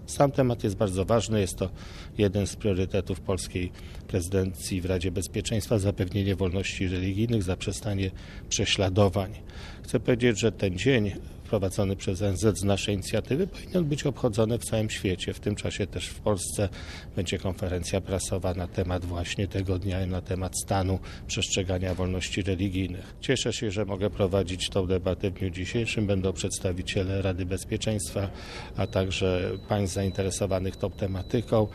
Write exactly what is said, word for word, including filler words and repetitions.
Sam temat jest bardzo ważny, jest to jeden z priorytetów polskiej prezydencji w Radzie Bezpieczeństwa, zapewnienie wolności religijnych, zaprzestanie prześladowań. Chcę powiedzieć, że ten dzień wprowadzony przez N Z z naszej inicjatywy powinien być obchodzony w całym świecie. W tym czasie też w Polsce będzie konferencja prasowa na temat właśnie tego dnia, na temat stanu przestrzegania wolności religijnych. Cieszę się, że mogę prowadzić tę debatę w dniu dzisiejszym. Będą przedstawiciele Rady Bezpieczeństwa, a także państw zainteresowanych tą tematyką.